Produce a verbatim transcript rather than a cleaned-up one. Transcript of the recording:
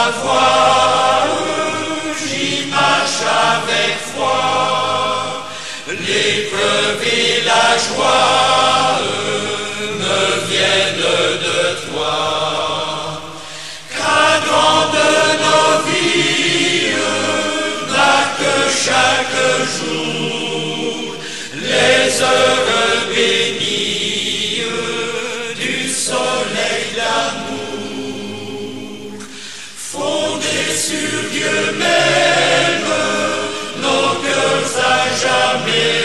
ta voix, j'y marche avec foi. L'épreuve et la joie me viennent de toi. Cadran de nos vies, marque chaque jour les heures bénies du soleil d'amour. Fondés sur Dieu même, nos cœurs à jamais